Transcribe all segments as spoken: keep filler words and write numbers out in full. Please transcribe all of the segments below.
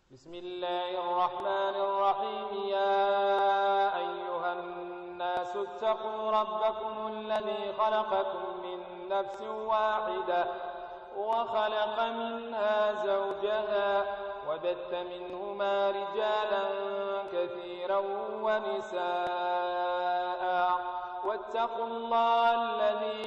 بسم الله الرحمن الرحيم. يا أيها الناس اتقوا ربكم الذي خلقكم من نفس واحدة وخلق منها زوجها وبث منهما رجالا كثيرا ونساء واتقوا الله الذي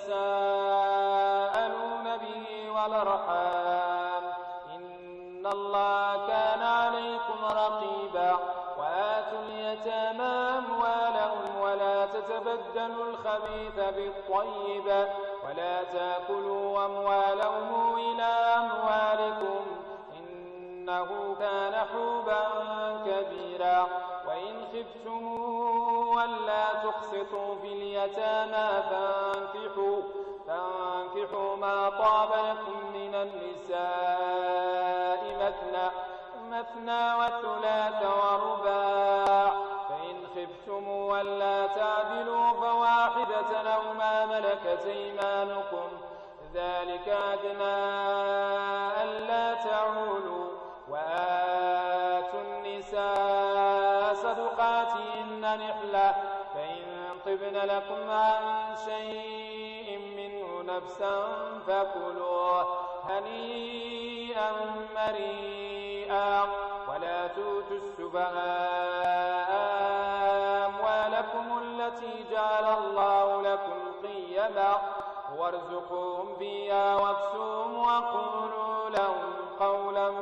تساءلون به والأرحام إن الله كان عليكم رقيبا. وآتوا اليتامى أموالهم ولا تتبدلوا الخبيث بالطيب ولا تأكلوا أموالهم إلى أموالكم إنه كان حوبا كبيرا. وإن خفتم ألا تقسطوا في اليتامى فانكحوا فانكحوا ما طاب لكم من النساء مثنى مثنى وثلاث ورباع. فإن خفتم ألا تعدلوا فواحدة أو ما ملكت أيمانكم ذلك أدنى ألا تعولوا. وآتوا النساء صدقاتهن نحلة فإن طبن لكم عن شيء منه نفسا فكلوه هنيئا مريئا. ولا تؤتوا السفهاء أموالكم التي جعل الله لكم قيما وارزقوهم فيها واكسوهم وقولوا لهم قولا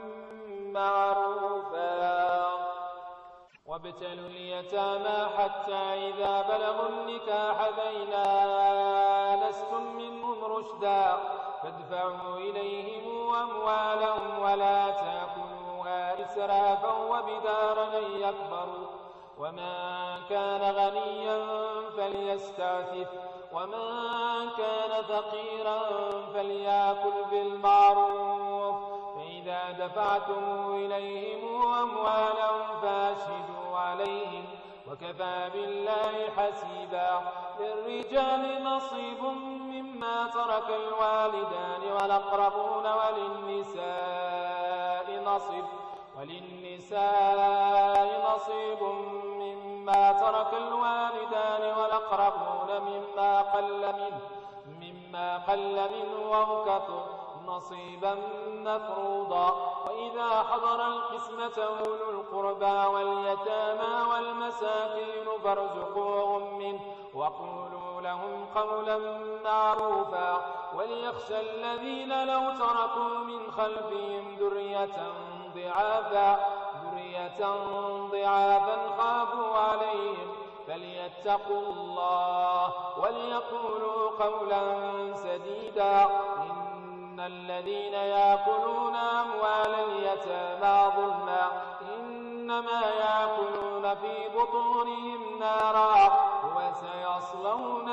معروفا. وابتلوا اليتامى حتى إذا بلغوا النكاح فإن آنستم منهم رشدا فادفعوا إليهم أموالهم ولا تأكلوها إسرافا وبدارا أن يكبروا. ومن كان غنيا فليستعفف ومن كان فقيرا فليأكل بالمعروف. فإذا دفعتم إليهم أموالهم فأشهدوا عليهم وكفى بالله حسيبا. للرجال نصيب مما ترك الوالدان والأقربون وللنساء نصيب وللنساء نصيب مما ترك الوالدان والأقربون مما قل منه مما قل منه أو كثر نصيبا مفروضا. وإذا حضر القسمة أولو القربى واليتامى والمساكين فارزقوهم منه وقولوا لهم قولا معروفا. وليخشى الذين لو تركوا من خلفهم ذرية ضعافا ذرية ضعافا خافوا عليهم فليتقوا الله وليقولوا قولا سديدا. إن الذين يأكلون أموال اليتامى ظلما إنما يأكلون في بطونهم نارا وسيصلون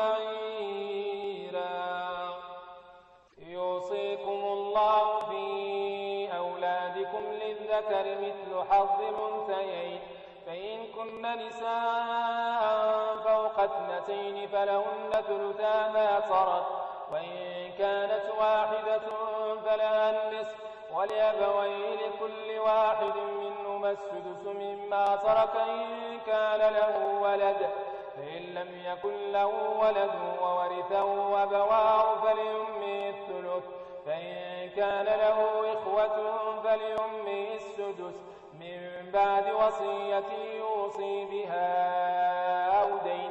سعيرا. يوصيكم الله في أولادكم للذكر مثل حظ الأنثيين فإن كن نساء فوق اثنتين فلهن ثلثا ما ترك وإن كانت واحدة فلها النصف ولأبويه لكل واحد منهما السدس مما ترك إن كان له ولد. فإن لم يكن له ولد وورثه أبواه فلأمه الثلث. فإن كان له إخوة فلأمه السدس من بعد وصية يوصي بها أو دين.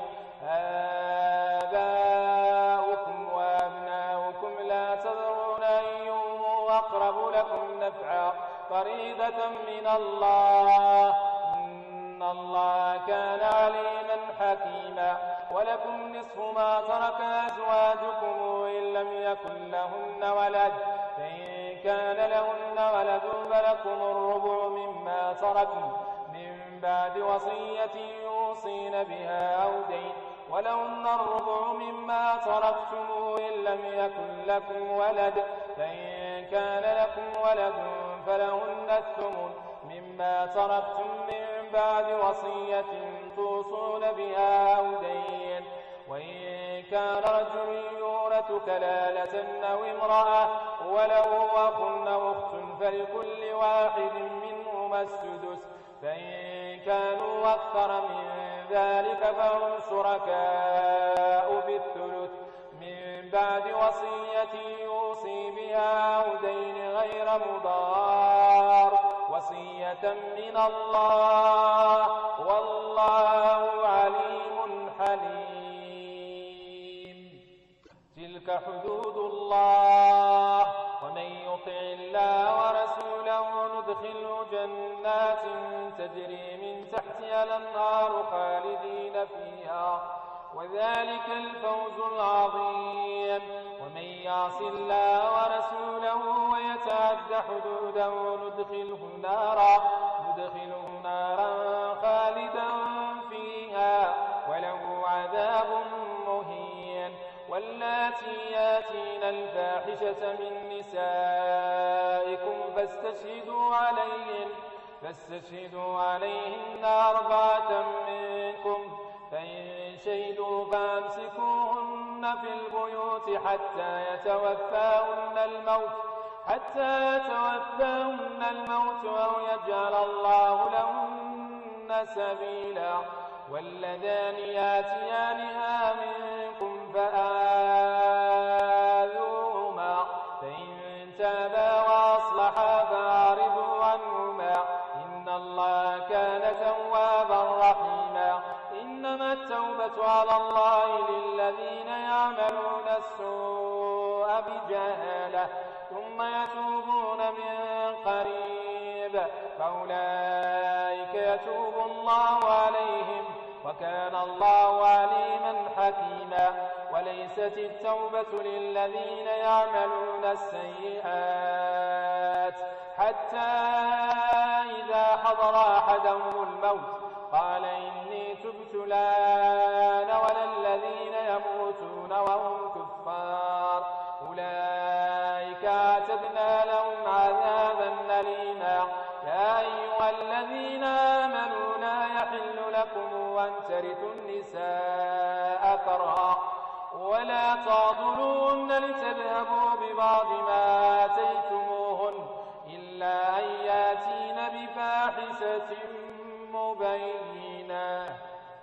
آباؤكم وأبناؤكم لا تدرون أيهم أقرب لكم نفعا فريضة من الله إن الله كان عليما حكيما. ولكم نصف ما ترك أزواجكم إن لم يكن لهن ولد. فإن كان لهن ولد فلكم الربع مما تركن من بعد وصية يوصين بها أو دين. ولهن الربع مما تركتم إن لم يكن لكم ولد. فإن كان لكم ولد فلهن الثمن مما تركتم من بعد وصية توصون بها أو دين. وإن كان رجل المورث كلالة أو امرأة وله أخ أو أخت فلكل واحد منهما السدس فإن كانوا أكثر من ذلك فهم شركاء بالثلث من بعد وصية يوصي بها أو دين غير مضار وصية من الله والله عليم حليم. تلك حدود الله ومن يطع الله ورسوله ندخله جنات تجري من تحتها الأنهار خالدين فيها وذلك الفوز العظيم. ومن يعص الله ورسوله ويتعد حدوده ندخله نارا ندخله نارا خالدا فيها وله عذاب مهين. واللاتي ياتين الفاحشة من نسائكم فاستشهدوا عليهن فاستشهدوا عليهن أربعة منكم فإن شهدوا فأمسكوهن في البيوت حتى يتوفاهن الموت حتى يتوفاهن الموت أو يجعل الله لهن سبيلا. واللذان ياتيانها منكم فآذوهما فإن تابا وأصلحا فأعرضوا عنهما إن الله كان توابا رحيما. إنما التوبة على الله للذين يعملون السوء بجهالة ثم يتوبون من قريب فأولئك يتوب الله عليهم وكان الله عليما حكيما. وليست التوبة للذين يعملون السيئات حتى إذا حضر أحدهم الموت قال إني تبت الآن ولا الذين يموتون وهم كفار أولئك أعتدنا لهم عذابا أليما. يا أيها الذين آمنوا لا يحل لكم أن ترثوا النساء كرها ولا تعضلوهن لتذهبوا ببعض ما آتيتموهن إلا أن يأتين بفاحشة مبينة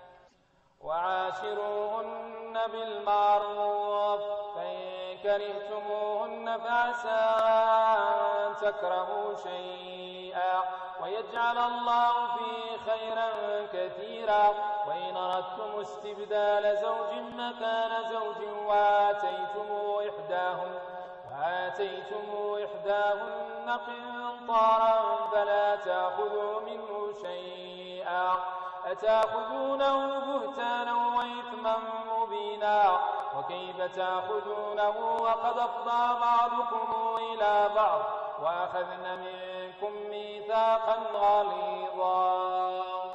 وعاشروهن بالمعروف فإن كرهتموهن فعسى أن تكرهوا شيئا ويجعل الله فيه خيرا كثيرا. وإن أردتم استبدال زوج مكان زوج وآتيتم إحداهن وآتيتم إحداهن قنطارا فلا تأخذوا منه شيئا أتأخذونه بهتانا وإثما مبينا. وكيف تأخذونه وقد أفضى بعضكم إلى بعض وأخذن منكم ميثاقا غليظا.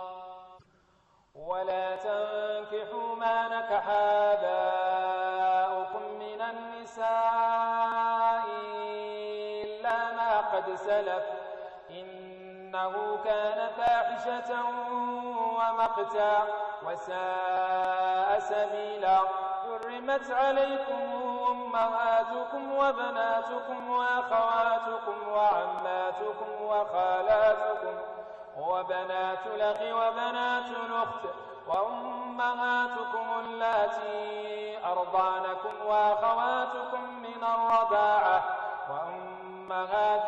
ولا تنكحوا ما نكح آباؤكم من النساء إلا ما قد سلف إنه كان فاحشة ومقتا وساء سبيلا. حرمت عليكم أمهاتكم وبناتكم وأخواتكم وعماتكم وخالاتكم وبنات الأخ وبنات الأخت وأمهاتكم اللاتي أرضعنكم وأخواتكم من الرضاعة وأمهات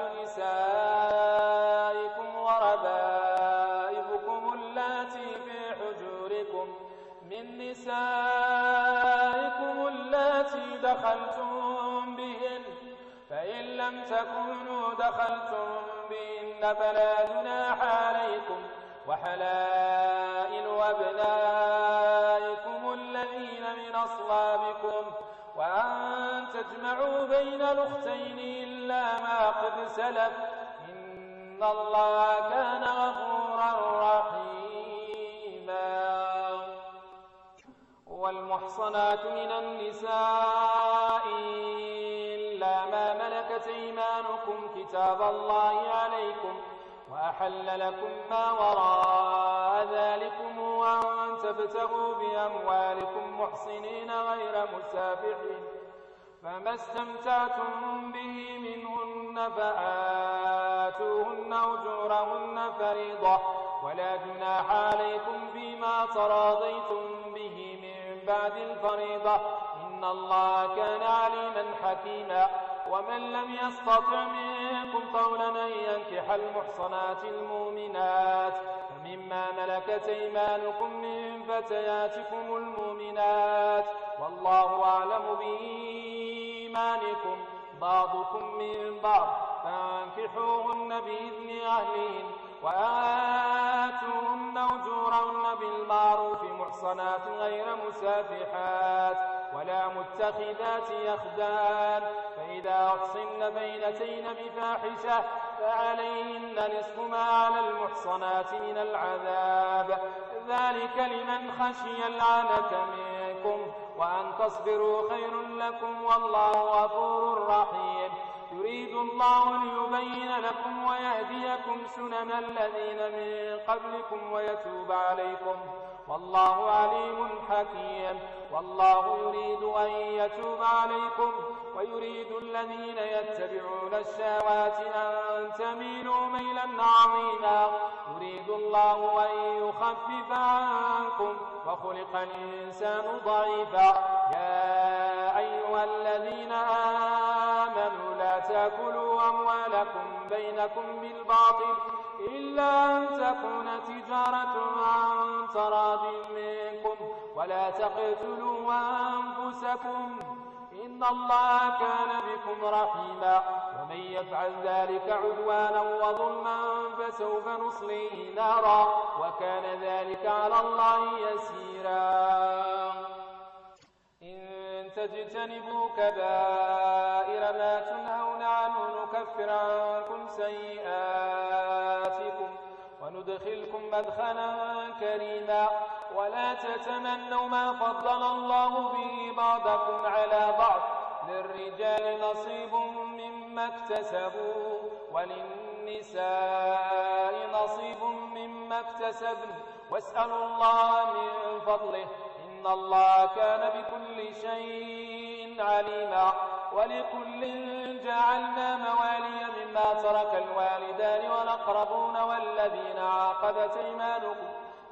نسائكم وربائبكم اللاتي في حجوركم من نسائكم اللاتي دخلتم بهن فإن لم تكونوا دخلتم بهن فلا جناح عليكم وحلائل أبنائكم الذين من أصلابكم وأن تجمعوا بين الأختين إلا ما قد سلف إن الله كان غفورا رحيما. والمحصنات من النساء إلا ما ملكت أيمانكم كتاب الله عليكم وأحل لكم ما وراء ذلكم وأن تبتغوا بأموالكم محصنين غير مسافحين فما استمتعتم به منهن فآتوهن أجورهن فريضة ولا جناح عليكم فيما تراضيتم به من بعد الفريضة إن الله كان عليما حكيما ومن لم يستطع منكم طولا أن ينكح المحصنات المؤمنات فمما ملكت أيمانكم من فتياتكم المؤمنات والله أعلم بإيمانكم بعضكم من بعض فانكحوهن بإذن أهلهن وآتوهن أجورهن بالمعروف محصنات غير مسافحات ولا متخذات يخدان فإذا أحصن بينتين بفاحشة فعليهن نصف ما على المحصنات من العذاب ذلك لمن خشي العنة منكم وأن تصبروا خير لكم والله غفور رحيم يريد الله ليبين لكم ويهديكم سنن الذين من قبلكم ويتوب عليكم والله عليم حكيم والله يريد أن يتوب عليكم ويريد الذين يتبعون الشهوات أن تميلوا ميلا عظيما يريد الله أن يخفف عنكم وخلق الإنسان ضعيفا يا أيها الذين آمنوا لا تأكلوا أموالكم بينكم بالباطل إلا أن تكون تجارة عن تراض منكم ولا تقتلوا أنفسكم إن الله كان بكم رحيما ومن يفعل ذلك عدوانا وظلما فسوف نصليه نارا وكان ذلك على الله يسيرا إن تجتنبوا كبائر ما تنهون عنه نكفر عنكم سيئاتكم وندخلكم مدخلا كريما ولا تتمنوا ما فضل الله به بعضكم على بعض للرجال نصيب مما اكتسبوا وللنساء نصيب مما اكتسبن واسألوا الله من فضله إن الله كان بكل شيء عليما ولكل جعلنا موالي مما ترك الوالدان والأقربون والذين عقدت أيمانكم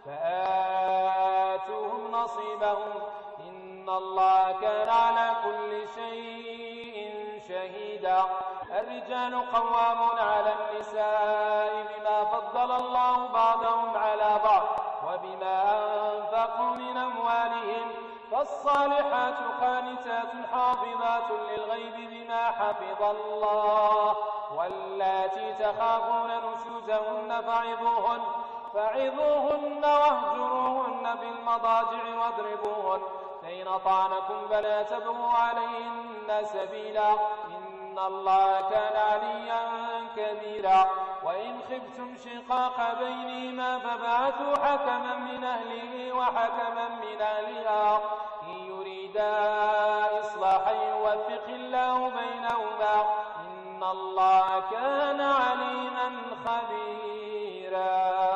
فآتوهم نصيبهم إن الله كان على كل شيء شهيدا الرجال قوامون على النساء بما فضل الله بعضهم على بعض وبما أنفقوا من أموالهم فالصالحات قانتات حافظات للغيب بما حفظ الله واللاتي تخافون نشوزهن فعظوهن فعظوهن واهجروهن بالمضاجع واضربوهن فإن أطعنكم فلا تبغوا عليهن سبيلا إن الله كان عليا كبيرا وإن خفتم شقاق بينهما فبعثوا حكما من أهله وحكما من أهلها إن يريدا إصلاحا يوفق الله بينهما إن الله كان عليما خبيرا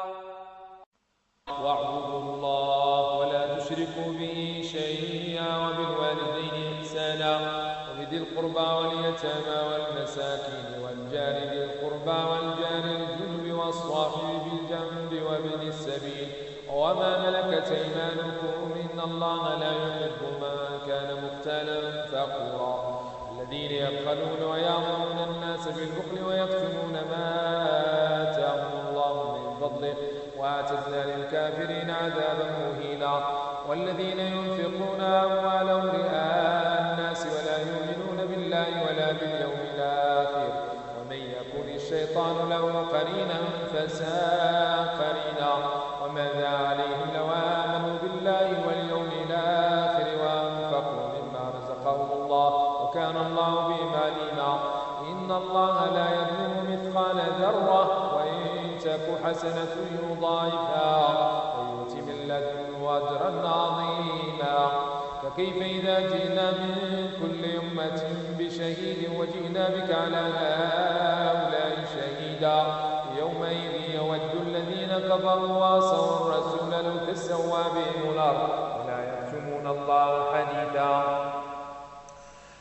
واعبدوا الله ولا تشركوا به شيئا وبالوالدين إحسانا وبذي القربى واليتامى والمساكين والجار ذي القربى والجار الجنب والصاحب بالجنب وابن السبيل وما ملكت أيمانكم إن الله لا يحب من كان مختالا فخورا الذين يبخلون ويأمرون الناس بالبخل ويكتمون ما آتاهم الله من فضله وأعتدنا للكافرين عذابا مهينا والذين ينفقون أموالهم رئاء الناس ولا يؤمنون بالله ولا باليوم الآخر ومن يكن الشيطان له قرينا فساء قرينا وماذا عليهم لو آمنوا بالله واليوم الآخر وأنفقوا مما رزقهم الله وكان الله بهم عليما إن الله لا يظلم مثقال ذرة وإن تك حسنة يضاعفها ويؤت من لدنه أجرا عظيما فكيف إذا جئنا من كل أمة بشهيد وجئنا بك على هؤلاء شهيدا يومئذ يود الذين كفروا وعصوا الرسول لو تسوى بهم الأرض ولا يكتمون الله حديثا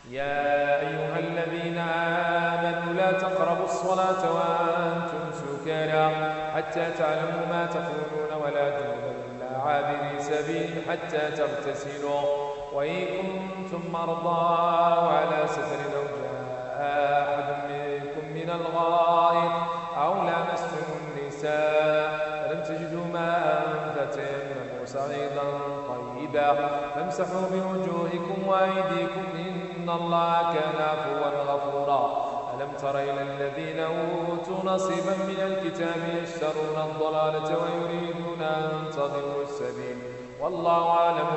يا أيها الذين آمنوا لا تقربوا الصلاة وأنتم سكارى حتى تعلموا ما تقولون ولا جنبا إلا عابري سبيل حتى تغتسلوا وإن كنتم مرضى وعلى سفر أو جاء أحد منكم من الغائط أو لامستم النساء فلم تجدوا ماء فتيمموا صعيدا طيبا فامسحوا بوجوهكم وأيديكم إن الله كان عفوا غفورا. ألم تر إلى الذين أوتوا نصيبا من الكتاب يشترون الضلالة ويريدون أن تضلوا السبيل والله أعلم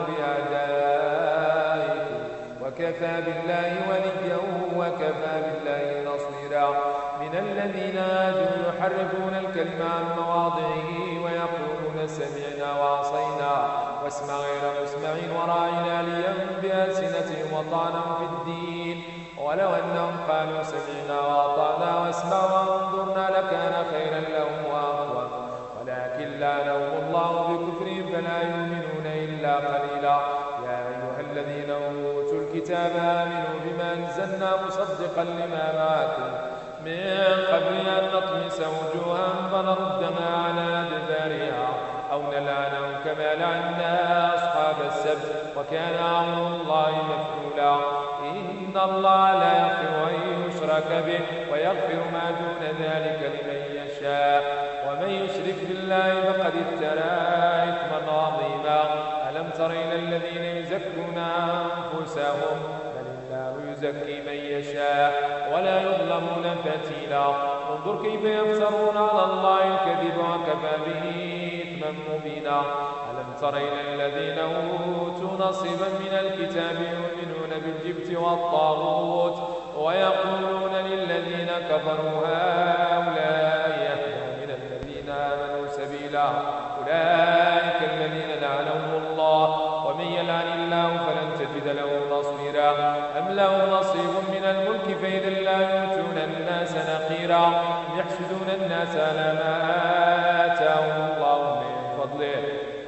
بأعدائكم وكفى بالله وليا وكفى بالله نصيرا. من الذين هادوا يحرفون الكلم عن مواضعه ويقولون سمعنا وعصينا واسمع غير مسمع وراعنا ليا بألسنتهم وطعنا في الدين ولو أنهم قالوا سمعنا وأطعنا واسمع وانظرنا لكان خيرا لهم وأقوم ولكن لعنهم الله بكفرهم فلا يؤمنون إلا قليلا. يا أيها الذين أوتوا الكتاب آمنوا بما أنزلنا مصدقا لما معكم من قبل أن نطمس وجوها فنردها على أدبارها أو نلعنهم كما لعنا أصحاب السبت وكان أمر الله مفعولا. إن الله لا يغفر أن يشرك به ويغفر ما دون ذلك لمن يشاء ومن يشرك بالله فقد افترى إثما عظيما. ألم تر إلى الذين يزكون أنفسهم بل الله يزكي من يشاء ولا يظلمون فتيلا. انظر كيف يفترون على الله الكذب وكفى به إثما مبينا. ألم تر إلى الذين أوتوا نصيبا من الكتاب يؤمنون بالجبت والطاغوت ويقولون للذين كفروا هؤلاء يهدى من الذين آمنوا سبيلا. أولئك الذين لعنهم الله ومن يلعن الله فلن تجد له نصيرا. أم له نصيب من الملك فإذا لا يؤتون الناس نقيرا أم يحسدون الناس على ما آتاهم الله من فضله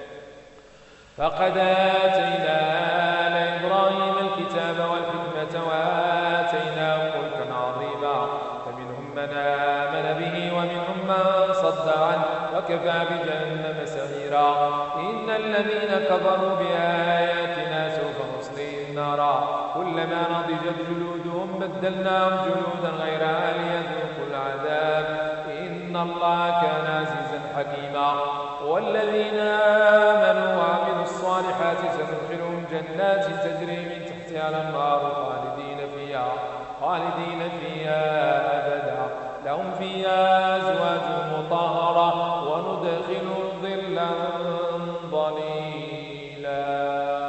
فقد آتينا آل إبراهيم الكتاب والحكمة وآتيناهم ملكا عظيما. فمنهم من آمن به ومنهم من صد عنه وكفى بجهنم سعيرا. إن الذين كفروا بآياتنا سوف نصليهم نارا كلما نضجت جلودهم بدلناهم جلودا غيرها ليذوقوا العذاب إن الله كان عزيزا حكيما. والذين آمنوا وعملوا الصالحات سندخلهم جنات تجري من تحتها الأنهار خالدين فيها خالدين فيها أبدا لهم فيها أزواج مطهرة وندخلهم ظلا ظليلا.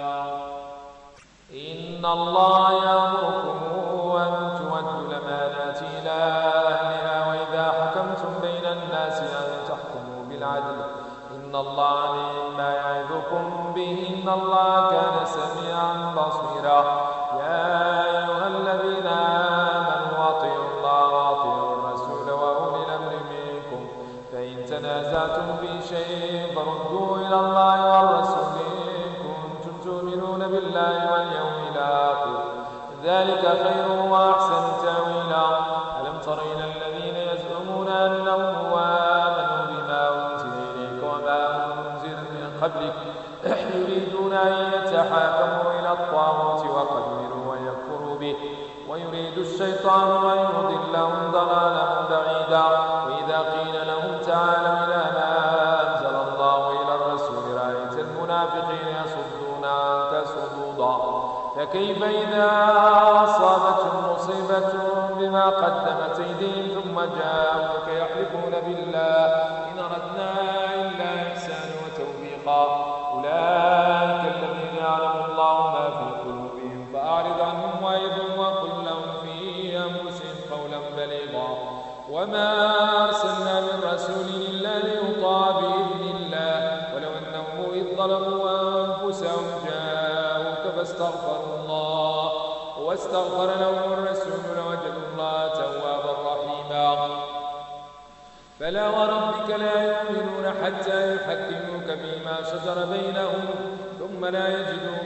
إن الله يأمركم أن تؤدوا الأمانات إلى أهلها وإذا حكمتم بين الناس أن تحكموا بالعدل إن الله نعم يعظكم به إن الله كان سميعا بصيرا. يا أيها الذين آمنوا أطيعوا الله وأطيعوا الرسول وأولي الأمر منكم فإن تنازعتم في شيء فردوه إلى الله والرسول إن كنتم تؤمنون بالله واليوم الآخر ذلك خير وأحسن تأويلا. ألم تر إلى الذين يزعمون أنهم آمنوا بما أنزل إليك وما أنزل من قبلك يريدون أن يتحاكموا إلى الطاغوت وقد أمروا أن يكفروا به ويريد الشيطان أن يضلهم ضلالا بعيدا. وإذا قيل لهم تعالوا إلى ما أنزل الله إلى الرسول رأيت المنافقين يصدون عنك صدودا. فكيف إذا أصابتهم مصيبة بما قدمت أيديهم ثم جاءوك يحلفون بالله إن أردنا إلا إحسانا وتوفيقا. أولئك الذين يعلم الله ما في قلوبهم فأعرض عنهم وعظهم وقل لهم في أنفسهم قولا بليغا. وما أرسلنا من رسول إلا ليطاع بإذن الله ولو أنهم إذ ظلموا أنفسهم جاءوك فاستغفروا الله واستغفر لهم الرسول لوجدوا الله توابا رحيما. فلا وربك لا يؤمنون حتى يحكموك فيما شجر بينهم ثم لا يجدوا في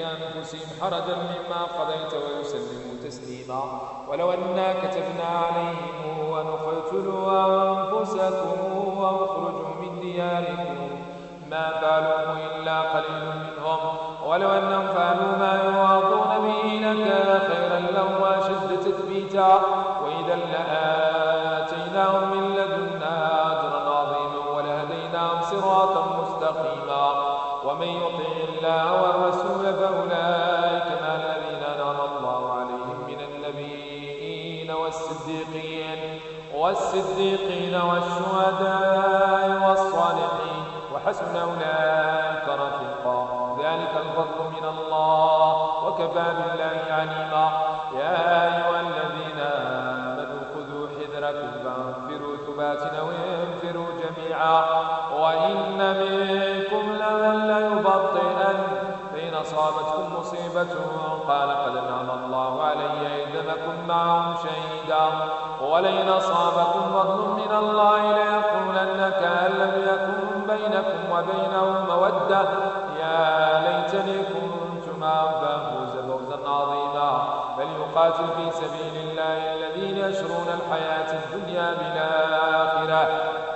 أنفسهم حرجا مما قضيت ويسلموا تسليما. ولو أنا كتبنا عليهم أن اقتلوا أنفسكم واخرجوا من دياركم ما فعلوه إلا قليل منهم، ولو أنهم فعلوا ما يوعظون به لكان خيرا لهم وأشد تثبيتا، وإذا لآتيناهم من لدنا أجرا عظيما ولهديناهم صراطا مستقيما. ومن يطع الله والرسول فأولئك مع الذين أنعم الله عليهم من النبيين والصديقين والصديقين والشهداء والصالحين وحسن أولئك رفيقا. ذلك الفضل من الله وكفى بالله عليما. يا أيها الذين آمنوا خذوا حذركم فانفروا ثبات أو انفروا جميعا. وإن منكم لمن ليبطئن فإن أصابتكم مصيبة قال قد أنعم الله علي إذ لم أكن معهم شهيدا، ولئن أصابكم فضل من الله ليقولن كأن لم يكن بينكم وبينه مودة يا ليتني كنت معهم فأفوز فوزا عظيما. فليقاتل في سبيل الله الذين يشرون الحياة الدنيا بالآخرة،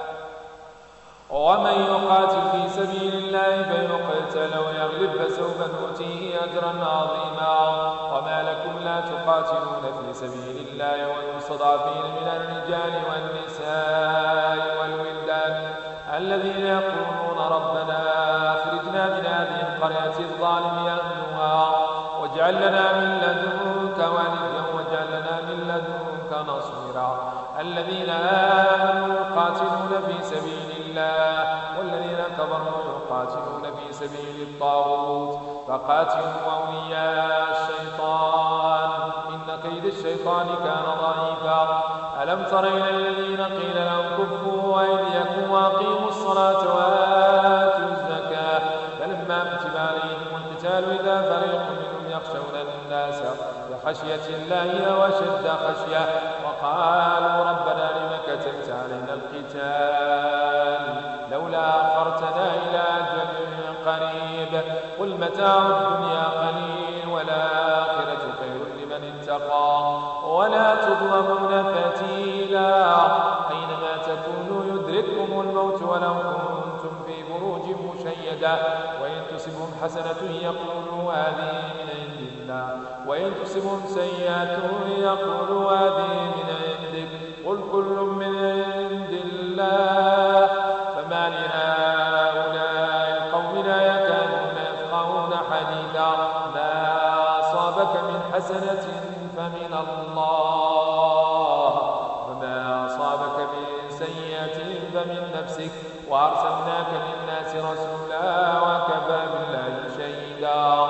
ومن يقاتل في سبيل الله فيقتل ويغلب فسوف نؤتيه أجرا عظيما. وما لكم لا تقاتلون في سبيل الله والمستضعفين من الرجال والنساء والولدان الذين يقولون ربنا أخرجنا من هذه القرية الظالم أهلها واجعل لنا من لدنك وليا واجعل لنا من لدنك نصيرا. الذين آمنوا يقاتلون في سبيل الله والذين كفروا يقاتلون في سبيل الطاغوت فقاتلوا أولياء الشيطان إن كيد الشيطان كان ضعيفا. ألم تر إلى الذين قيل لهم كفوا أيديكم وأقيموا الصلاة وآتوا الزكاة فلما كتب عليهم القتال إذا فريق منهم يخشون الناس كخشية الله وشد خشية وقالوا ربنا لم كتبت علينا القتال لولا أخرتنا إلى أجل قريب قل متاع الدنيا قليل والآخرة خير لمن اتقى ولا تظلمون فتيلا. أينما تكونوا يدرككم الموت ولو كنتم في بروج مشيدة وإن تصبهم حسنة يقولوا هذه من عند الله وإن تصبهم سيئة يقولوا هذه من عندك قل كل من عند الله فما لهؤلاء القوم لا يكادون يفقهون حديثا. ما أصابك من حسنة فمن الله وما أصابك من سيئة فمن نفسك وأرسلناك للناس رسولا وكفى بالله شهيدا.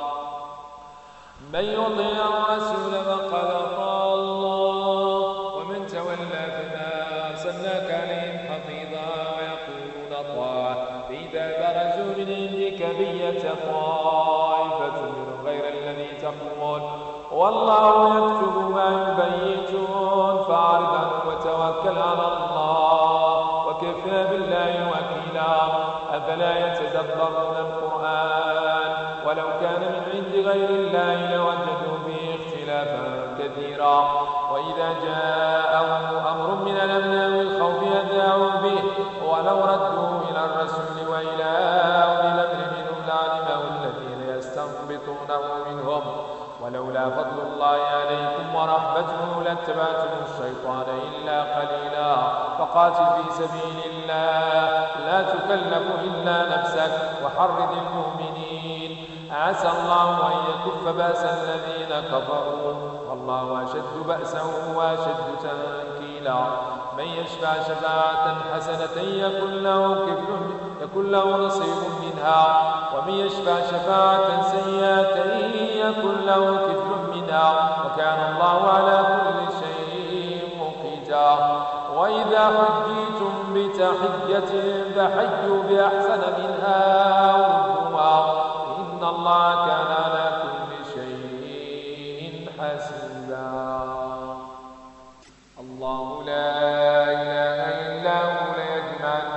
من يطيع الرسول فقد أطاع الله ومن تولى فما أرسلناك عليهم حفيظا ويقولون طاعة فإذا برزوا من عندك بيت طائفة منهم غير الذي تقول والله يكتب ما يبيتون فأعرض عنهم وتوكل على الله وكفى بالله وكيلا. أفلا يتدبرون القرآن ولو كان من عند غير الله لوجدوا فيه اختلافا كثيرا. وإذا جاءهم أمر من الأمن أو الخوف أذاعوا به ولو ردوا إلى الرسول وإلى أولي الأمر منهم لعلمه الذين يستنبطونه منهم ولولا فضل الله عليكم ورحمته لاتبعتم الشيطان إلا قليلا. فقاتل في سبيل الله لا تكلف إلا نفسك وحرض المؤمنين عسى الله أن يكف بأس الذين كفروا والله أشد بأسا وأشد تنكيلا. من يشفع شفاعة حسنة يكن له كفل يكن له نصيب منها ومن يشفع شفاعة سيئة يكن له كفل منها وكان الله على كل شيء مقيتا. وإذا حجيتم بتحية فحيوا بأحسن منها وردوها إن الله كان على كل شيء حسيبا. الله لا إله إلا هو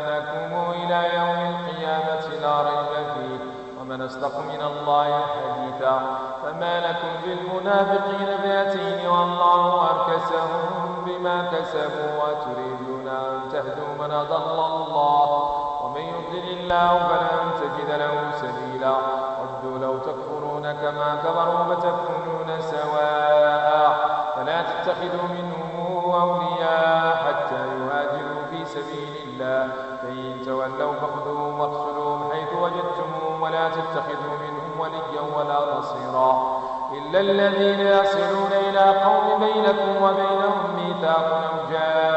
ليجمعنكم إلى يوم القيامة لا ريب فيه ومن أصدق من الله حديثا. حديثا. فما لكم في المنافقين فئتين والله أركسهم بما كسبوا وتريدون أن تهدوا من أضل الله ومن يضلل الله فلن تجد له سبيلا. ودوا لو تكفرون كما كفروا فتكونون سواء فلا تتخذوا منهم أولياء حتى يهاجروا في سبيل الله فإن تولوا فخذوهم واقتلوهم حيث وجدتموهم ولا تتخذوا منهم وليا ولا نصيرا إلا الذين يصلون إلى قوم بينكم وبينهم ميثاق أو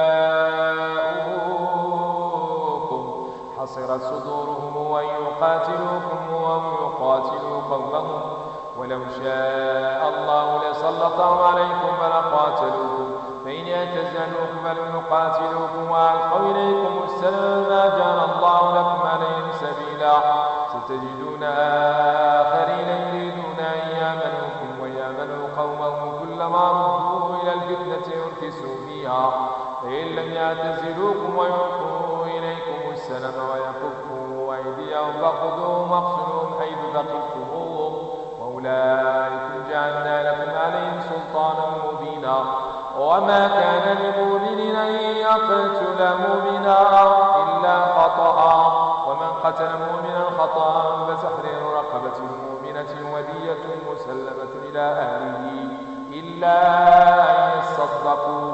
جاءوكم حصرت صدورهم أن يقاتلوكم أو يقاتلوا قومهم ولو شاء الله لسلطهم عليكم فلقاتلوكم فإن اعتزلوكم فلم يقاتلوكم وألقوا إليكم السلام ما جعل الله لكم عليهم سبيلا. ستجدون آخرين يريدون أن يامنوكم ويامنوا قومهم كلما ردوا إلى الفتنة يركسوا فيها فإن لم يعتزلوكم ويلقوا إليكم السلام ويكفوا أيديهم فخذوهم واقتلوهم حيث ثقفتموهم وأولئكم جعلنا لكم عليهم سلطانا مبينا. وما كان لمؤمن أن يقتل مؤمنا إلا خطأ ومن قتل مؤمنا خطأ فتحرير رقبة مؤمنة ودية مسلمة إلى أهله إلا أن يصدقوا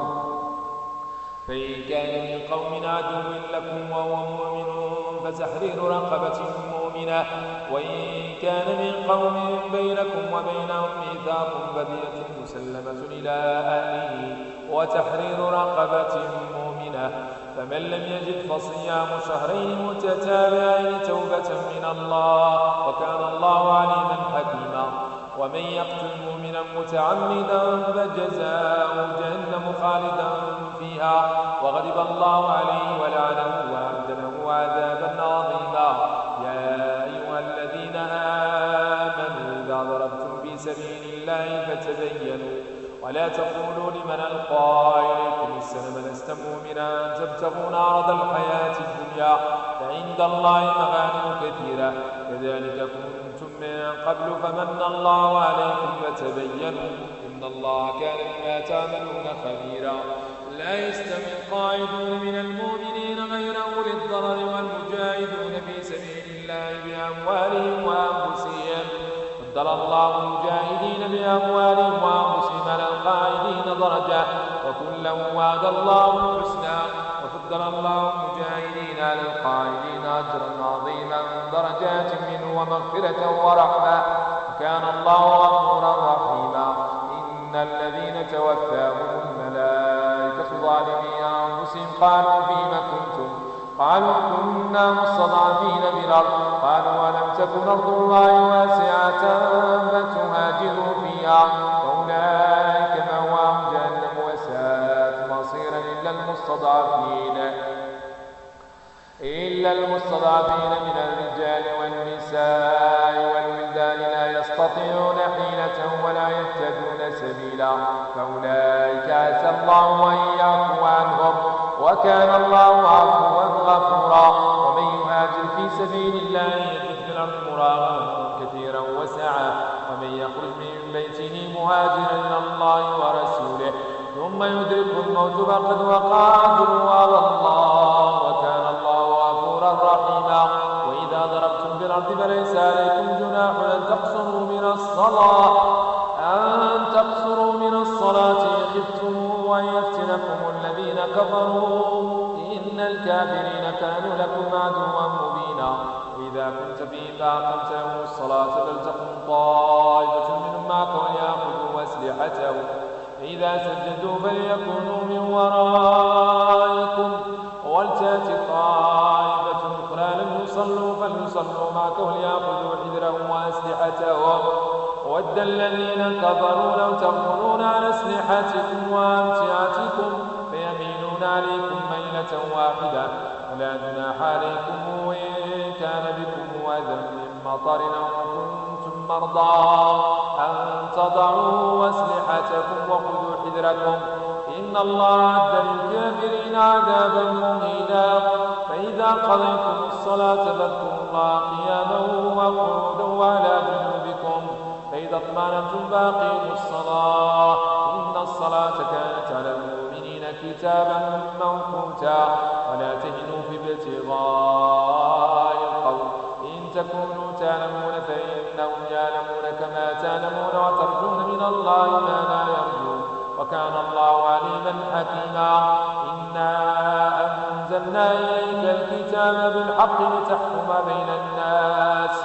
فإن كان من قوم عدو لكم وهو مؤمن فتحرير رقبة مؤمنة وإن كان من قوم بينكم وبينهم ميثاق فدية مسلمة إلى أهله وتحرير رقبة مؤمنة فمن لم يجد فصيام شهرين متتابعين توبة من الله وكان الله عليما حكيما. ومن يقتل مؤمنا متعمدا فجزاؤه جهنم خالدا فيها وغضب الله عليه ولعنه وأعد له عذابا عظيما. يا أيها الذين آمنوا إذا ضربتم في سبيل الله فتبينوا ولا تقولوا لمن ألقى إليكم السلام لست مؤمنا تبتغون عرض الحياة الدنيا فعند الله مغانم كثيرة كذلك كنتم من قبل فمن الله عليكم فتبينوا إن الله كان بما تعملون خبيرا. لا يستوي القاعدون من المؤمنين غير أولي الضرر والمجاهدون في سبيل الله بأموالهم وأنفسهم فضل الله المجاهدين بأموالهم وأنفسهم على القاعدين درجة وكلا وعد الله الحسنى وفضل الله المجاهدين على القاعدين أجرا عظيما درجات منه ومغفرة ورحمة وكان الله غفورا رحيما. إن الذين توفاهم الملائكة ظالمي أنفسهم قالوا فيما كنتم قالوا كنا مستضعفين في الأرض قالوا ولم تكن أرض الله واسعة فتهاجروا فيها فأولئك مأواهم جهنم وساءت مصيرا إلا المستضعفين إلا المستضعفين من الرجال والنساء والولدان لا يستطيعون حيلة ولا يهتدون سبيلا فأولئك عسى الله أن يعفو عنهم وكان الله عفوا غفورا. ومن يهاجر في سبيل الله يجد في الأرض مراغما كثيرا وسعا ومن يخرج من بيته مهاجرا إلى الله ورسوله ثم يدركه الموت فقد وقع أجره على الله وكان الله غفورا رحيما. وإذا ضربتم في الأرض فليس عليكم جناح أن تقصروا من الصلاة أن تقصروا من الصلاة إن خفتم أن يفتنكم الذين كفروا إن الكافرين كانوا لكم عدوا مبينا. وإذا كنت فيهم فأقمت لهم الصلاة فلتقم طائفة منهم معك وليأخذوا أسلحتهم فإذا سجدوا فليكونوا من ورائكم ولتأت طائفة أخرى لم يصلوا فليصلوا معك وليأخذوا حذرهم وأسلحتهم ود الذين كفروا لو تغفلون عن أسلحتكم وأمتعتكم فيميلون عليكم ميلة واحدة ولا جناح عليكم إن كان بكم أذى من مطر أو كنتم مرضى أن تضعوا أسلحتكم وخذوا حذركم إن الله أعد للكافرين عذابا مهينا. فإذا قضيتم الصلاة فاذكروا الله قياما وقعودا وعلى جنوبكم فإذا اطمأننتم فأقيموا الصلاة إن الصلاة كانت على المؤمنين كتابا موقوتا ولا تهنوا في ابتغاء القوم إن تكونوا تعلمون فإنهم يعلمون كما تعلمون وترجون من الله ما لا يرجون وكان الله عليما حكيما إنا أنزلنا إليك الكتاب بالحق لتحكم بين الناس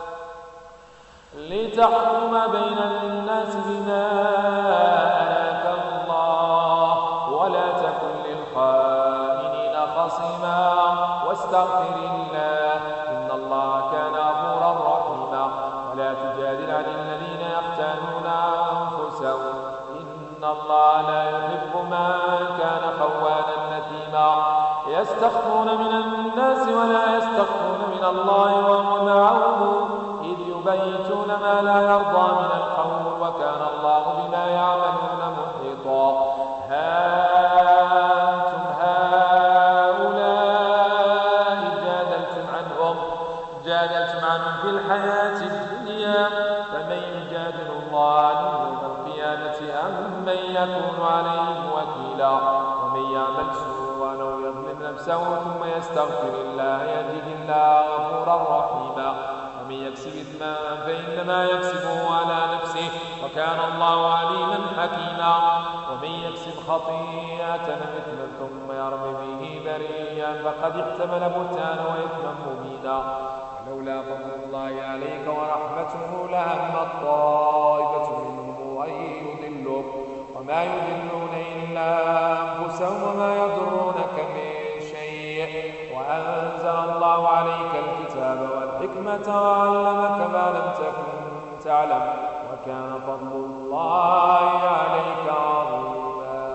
لتحكم بين الناس بما أراك الله ولا تكن للخائنين خصيما واستغفر الله إن الله كان غفورا رحيما ولا تجادل عن الذين يختانون أنفسهم إن الله لا يحب من كان خوانا نثيما يستخفون من الناس ولا يستخفون من الله وهو معهم إذ يبيتون ما لا يرضى من القول وكان الله بما يعملون محيطا ها أنتم هؤلاء جادلتم عنهم جادلتم عنهم في الحياة الدنيا فمن يجادل الله عنهم يوم القيامة أم من يكون عليهم وكيلا ومن يعمل سوءا أو يظلم نفسه ثم يستغفر الله يجد الله غفورا رحيما ومن يكسب إثما فإنما يكسبه على نفسه وكان الله عليما حكيما ومن يكسب خطيئة مثلا ثم يرمي به بريئا فقد احتمل بهتانا وإثما مبينا ولولا فضل الله عليك ورحمته لهم طائفة منهم أن يضلوك وما يضلون إلا أنفسهم وما يضرونك من شيء وأنزل الله عليك الكتاب والحكمة وعلمك ما لم تكن تعلم وكان فضل الله عليك عظيما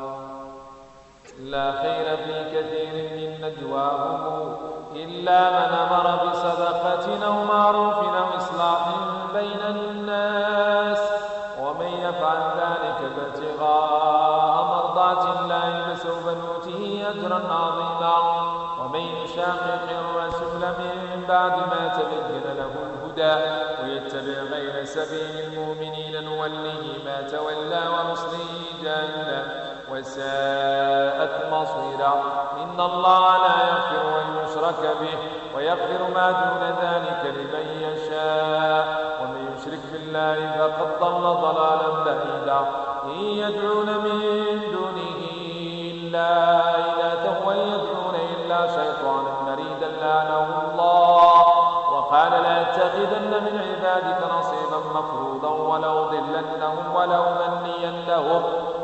لا خير في كثير من نجواهم إلا من أمر بصدقة أو معروف أو إصلاح بين الناس ومن يفعل ذلك ابتغاء مرضات الله فسوف نؤتيه أجرا عظيما ومن يشاقق الرسول من بعد ما تبين له الهدى ويتبع غير سبيل المؤمنين نوله ما تولى ونصله جهنم وساءت مصيرا إن الله لا يغفر أن يشرك به ويغفر ما دون ذلك لمن يشاء ومن يشرك بالله فقد ضل ضلالا بعيدا إن يدعون من دونه إلا إناثا وإن يدعون إلا شيطانا مريدا لعنه الله وقال لأتخذن من عبادك نصيبا مفروضا ولأضلنهم ولأمنينهم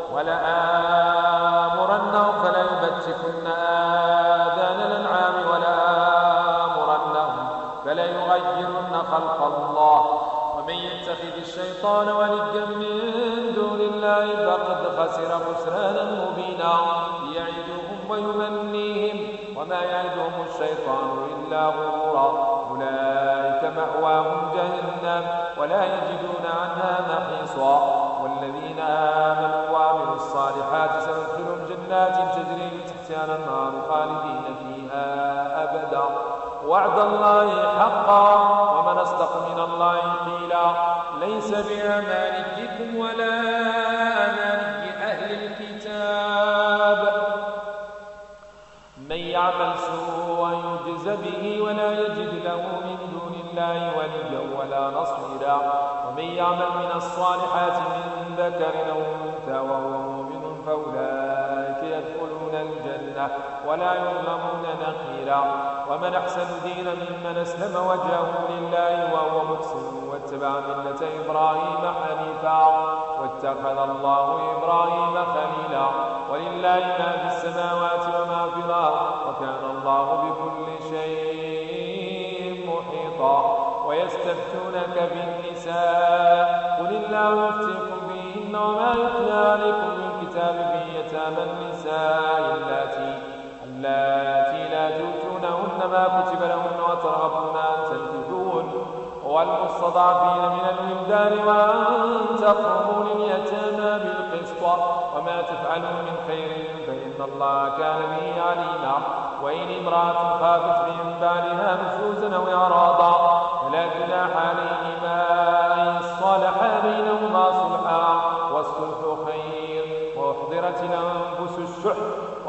ولآمرنهم فليبتكن آذان الأنعام ولآمرنهم فليغيرن خلق الله ومن يتخذ الشيطان وليا من دون الله فقد خسر خسرانا مبينا يعدهم ويمنيهم وما يعدهم الشيطان إلا غرورا أولئك مأواهم جهنم ولا يجدون عنها محيصا والذين آمنوا وعملوا الصالحات سندخلهم جنات تجري من تحتها الأنهار خالدين فيها أبدا وعد الله حقا ومن أصدق من الله قيلا ليس بأمانيكم ولا أماني أهل الكتاب من يعمل سوءا يجز به ولا يجد له من دون الله وليا ولا نصيرا ومن يعمل من الصالحات من ذكر أو أنثى وهو مؤمن فأولئك يدخلون الجنة ولا يظلمون نقيرا ومن أحسن دينا ممن أسلم وجهه لله وهو محسن واتبع ملة إبراهيم حنيفا واتخذ الله إبراهيم خليلا ولله ما في السماوات وما في الأرض وكان الله بكل شيء محيطا ويستفتونك في النساء قل الله يفتيكم فيهن وما يتلى عليكم من الكتاب في يتامى النساء اللاتي اللاتي لا تؤتونهن ما كتب لهن وترغبون أن تنكحوهن والمستضعفين من الولدان وأن تقوموا لليتامى بالقسط وما تفعلوا من خير فإن الله كان به عليما وإن امرأة خافت من بعدها نشوزا أو إعراضا فلا جناح عليهما أن يصالحا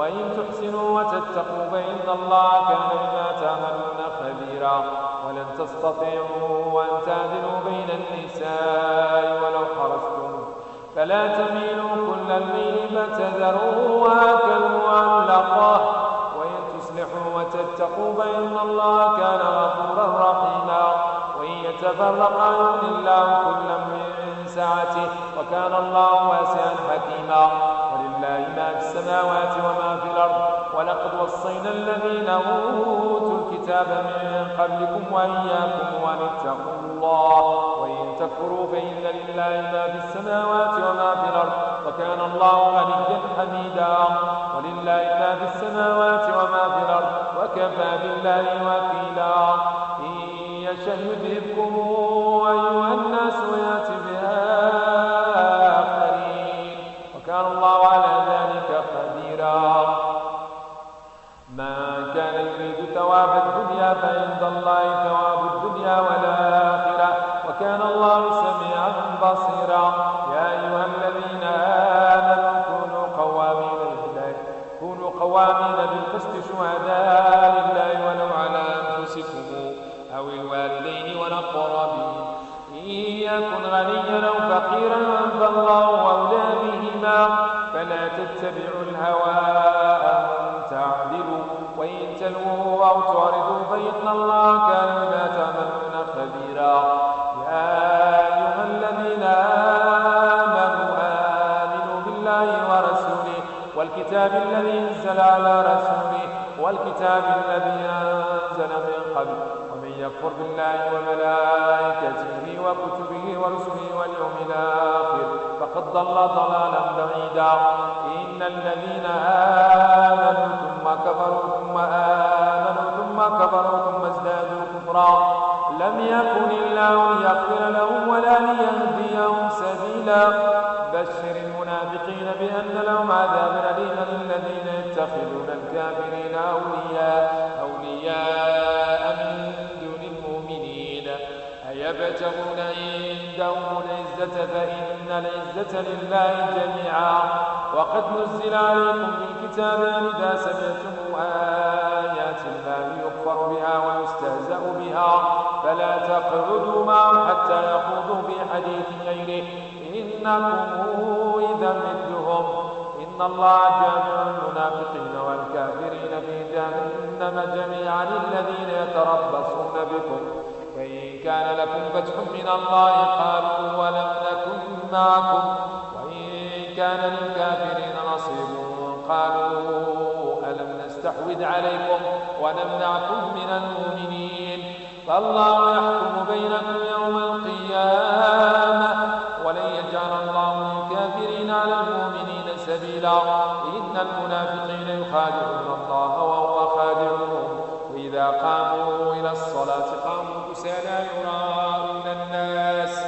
وإن تحسنوا وتتقوا فإن الله كان بما تعملون خبيرا. ولن تستطيعوا أن تعدلوا بين النساء ولو حرصتم فلا تميلوا كل الميل فتذروها كالمعلقة. وإن تصلحوا وتتقوا فإن الله كان غفورا رحيما. وإن يتفرقا يغني الله كلا من سعته وكان الله واسعا حكيما. ولله ما في السماوات وما في الأرض. ولقد وصينا الذين أوتوا الكتاب من قبلكم وإياكم أن اتقوا الله. وإن تكفروا فإن لله ما في السماوات وما في الأرض وكان الله غنيا حميدا. ولله ما في السماوات وما في الأرض وكفى بالله وكيلا. إن يشأ يذهبكم أيها الناس ويأتي بآخرين وكان الله على ذلك قديرا. من كان يريد ثواب الدنيا فعند الله ثواب الدنيا والآخرة وكان الله سميعا بصيرا. يا أيها الذين آمنوا كونوا قوامين بالله كونوا قوامين بالقسط شهداء لله ولو على أنفسكم أو الوالدين والأقربين. إن يكن غنيا أو فقيرا فالله أولى بهما فلا تتبعوا الهوى أن تعدلوا. وإن تلووا أو تعرضوا فإن الله كان بما تعملون خبيرا. يا أيها الذين آمنوا آمنوا بالله ورسوله والكتاب الذي أنزل على رسوله والكتاب الذي أنزل من قبل. ومن يكفر بالله وملائكته وكتبه ورسله واليوم الآخر فقد ضل ضلالا بعيدا. إن الذين آمنوا ثم كفروا ثم آمنوا ثم كفروا ثم ازدادوا كفرا لم يكن الله ليغفر لهم ولا ليهديهم سبيلا. بشر المنافقين بأن لهم عذابا أليما الذين يتخذون الكافرين أولياء أولياء من دون المؤمنين أيبتغون عندهم العزة فإن العزة لله جميعا. وقد نزل عليكم بالكتاب أن إذا سمعتم آيات الله يكفر بها ويستهزأ بها فلا تقعدوا معهم حتى يخوضوا في حديث غيره إنكم إذا مثلهم. إن الله جامع المنافقين والكافرين في جهنم جميعا الذين يتربصون بكم فإن كان لكم فتح من الله قالوا ولم نكن معكم وإن كان للكافرين نصيب قالوا ألم نستحوذ عليكم ونمنعكم من المؤمنين. فالله يحكم بينكم يوم القيامة ولن يجعل الله للكافرين على المؤمنين سبيلا. إن المنافقين يخادعون الله وهو خادعهم وإذا قاموا إلى الصلاة قاموا كسالى يراءون الناس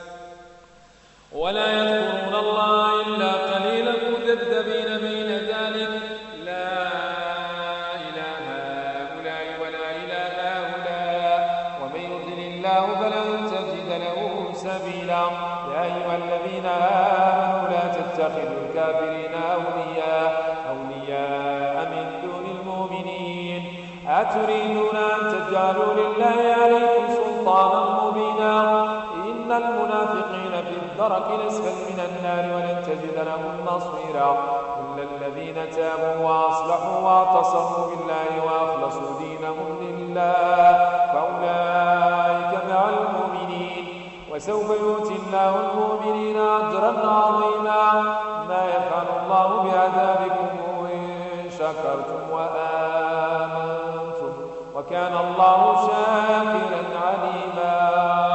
ولا يذكرون الله إلا قليلا مذبذبين بين ذلك لا إله هؤلاء ولا إله هؤلاء ومن يضلل الله فلن تجد له سبيلا. يا أيها الذين آمنوا لا تتخذوا الكافرين أولياء أولياء من دون المؤمنين أتريدون أن تجعلوا لله عليكم سلطانا مبينا. إن المنافقين في الدرك الأسفل من النار ولن تجد لهم نصيرا. إلا الذين تابوا وأصلحوا واعتصموا بالله وأخلصوا دينهم لله فأولئك مع المؤمنين وسوف يؤتي الله المؤمنين أجرا عظيما. ما يفعل الله بعذابكم إن شكرتم وآمنتم وكان الله شاكرا عليما.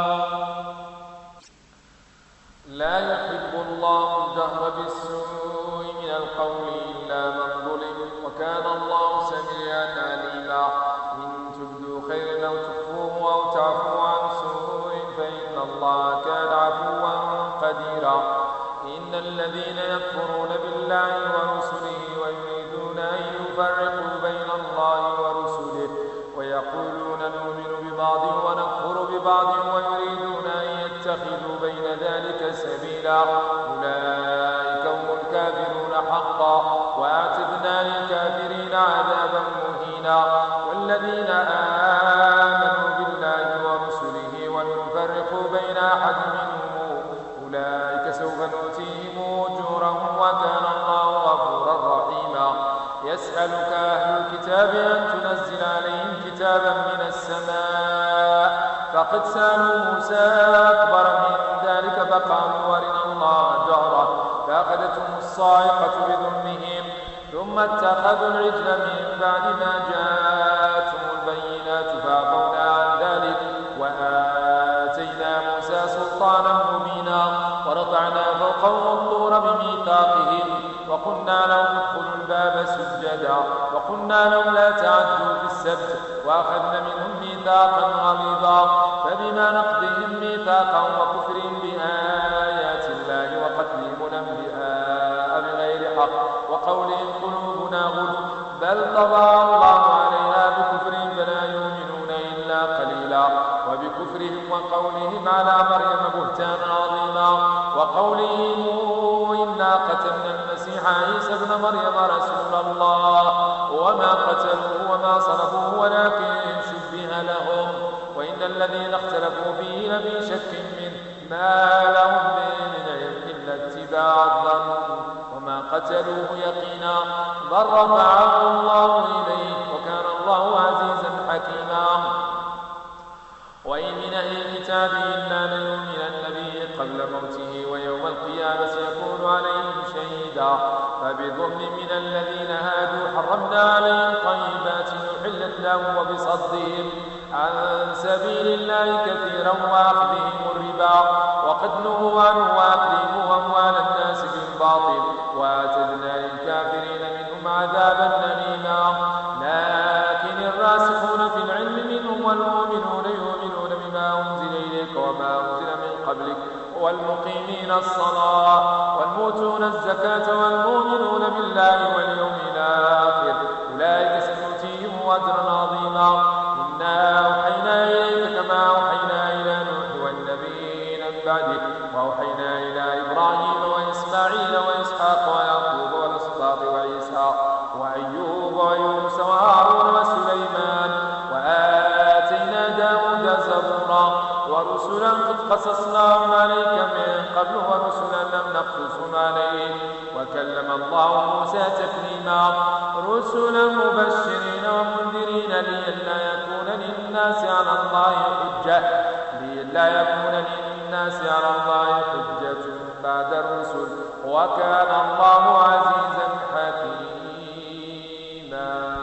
لا يحب الله الجهر بالسوء من القول إلا من ظلم وكان الله سميعا عليما. إن تبدوا خيرا أو تخفوه أو تعفوا عن سوء فإن الله كان عفوا قديرا. إن الذين يكفرون بالله ورسله ويريدون أن يفرقوا بين الله ورسله ويقولون نؤمن ببعض ونكفر ببعض ويريدون أن يتخذوا بين ذلك سبيلا أولئك هم الكافرون حقا وأعتدنا للكافرين الذين آمنوا بالله ورسله ولم يفرقوا بين أحد منهم أولئك سوف نؤتيهم أجورهم وكان الله غفورا رحيما. يسألك أهل الكتاب أن تنزل عليهم كتابا من السماء فقد سألوا موسى أكبر من ذلك فقالوا أرنا الله جهرة فأخذتهم الصاعقة بظلمهم ثم اتخذوا العجل من بعد ما جاءتهم البينات فعفونا عن ذلك وآتينا موسى سلطانا مبينا ورفعنا فوقهم الطور بميثاقهم وقلنا لهم ادخلوا الباب سجدا وقلنا لهم لا تعدوا في السبت وأخذنا منهم ميثاقا غليظا فبما نقضهم ميثاقهم وكفرهم بآيات الله وقتلهم الأنبياء بغير حق وقولهم قلوبنا غلف بل طبع الله عليها بكفرهم فلا يؤمنون إلا قليلا وبكفرهم وقولهم على مريم بهتانا عظيما وقولهم إنا قتلنا المسيح عيسى ابن مريم رسول الله وما قتلوه وما صلبوه ولكن شبه لهم وإن الذين اختلفوا فيه لفي شك منه ما لهم به من علم إلا اتباع الظن وما قتلوه يقينا بل رفعه الله إليه وكان الله عزيزا حكيما. وإن من أهل الكتاب إلا ليؤمنن به قبل موته ويوم القيامة يكون عليهم شهيدا فبظلم من الذين هادوا حرمنا عليهم طيبات أحلت لهم وبصدهم عن سبيل الله كثيرا وأخذهم الربا وقد نهوا عنه وأكلهم أموال الناس بالباطل وأعتدنا للكافرين منهم عذابا أليما. لكن الراسخون في العلم منهم والمؤمنون يؤمنون بما أنزل إليك وما أنزل من قبلك والمقيمين الصلاة والمؤتون الزكاة والمؤمنون بالله واليوم الآخر أولئك سنؤتيهم أجرا عظيما. إنا أوحينا إليك كما أوحينا إلى نوح والنبيين من بعده وأوحينا إلى إبراهيم وإسماعيل وإسحاق ويعقوب والأسباط وعيسى وأيوب ويونس وهارون وسليمان وآتينا داود زبورا ورسلا قد قصصناهم عليك من قبل ورسلا لم نقصصهم عليك وكلم الله موسى تكليما. رسلا مبشرين ومنذرين لئلا يكون للناس على الله حجة لئلا يكون للناس على الله حجة بعد الرسل وكان الله عزيزا حكيما.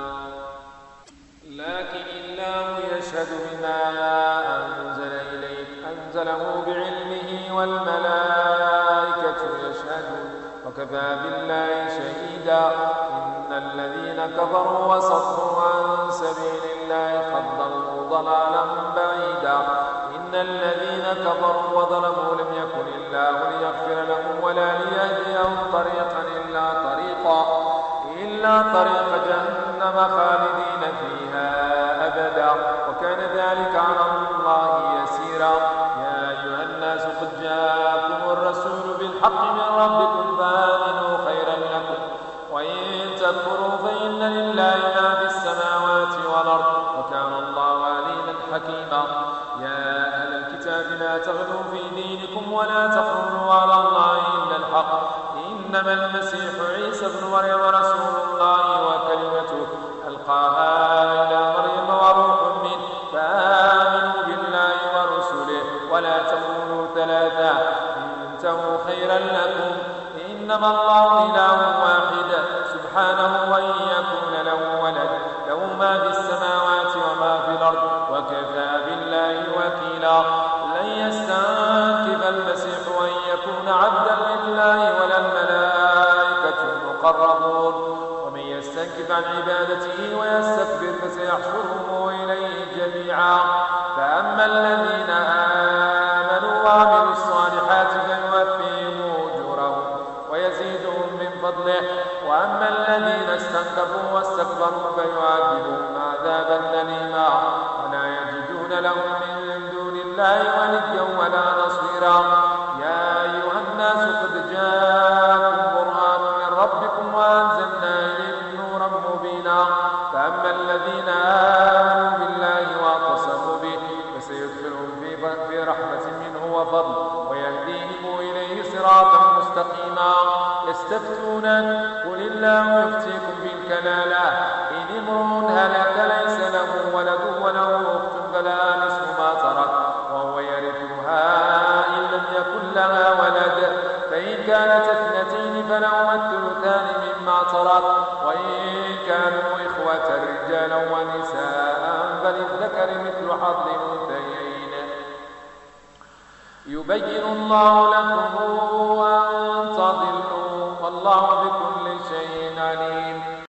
لكن الله يشهد بما أنزل إليك أنزله بعلمه والملائكة يشهدون وكفى بالله شهيدا. إن الذين كفروا وصدوا عن سبيل الله قد ضلوا ضلالا بعيدا. إن الذين كفروا وظلموا لم يكن الله ليغفر لهم ولا ليهديهم طريقا إلا طريقا إلا طريق جهنم خالدين فيها أبدا وكان ذلك على الله يسيرا. يا أيها الناس قد جاءكم الرسول بالحق من ربكم فآمنوا خيرا لكم وإن تكفروا فإن لله ما في السماوات والأرض وكان الله عليما حكيما. يا أهل الكتاب لا تغلوا في دينكم ولا تقولوا على الله إلا الحق إنما المسيح عيسى ابن مريم رسول الله وكلمته ألقاها إلى مريم وروح منه فآمنوا بالله ورسله ولا تقولوا ثلاثة انتهوا خيرا لكم إنما الله إله واحد سبحانه وإن يكون له ولد له ما في السماوات وما في الأرض وكفى بالله وكيلا. لن يستنكف المسيح أن يكون عبدا لله ولا الملائكة المقربون ومن يستنكف عن عبادته ويستكبر فسيحشرهم إليه جميعا. فأما الذين آمنوا وعملوا الصالحات فيوفيهم أجورهم ويزيدهم من فضله وأما الذين استنكفوا واستكبروا فيعذبهم عذابا أليما ولا يجدون لهم من دون الله وليا ولا نصيرا. يا أيها الناس قد جاءكم برهان من ربكم وأنزلنا إليكم نورا مبينا. فأما الذين آمنوا ويستفتونك قل الله يفتيكم في الكلالة إن امرؤ هلك ليس له ولد وله أخت فلها نصف ما ترك وهو يرثها إن لم يكن لها ولد فإن كانت اثنتين فلهما الثلثان مما ترك وإن كانوا إخوة رجالا ونساء فللذكر مثل حظ الأنثيين يبين الله لكم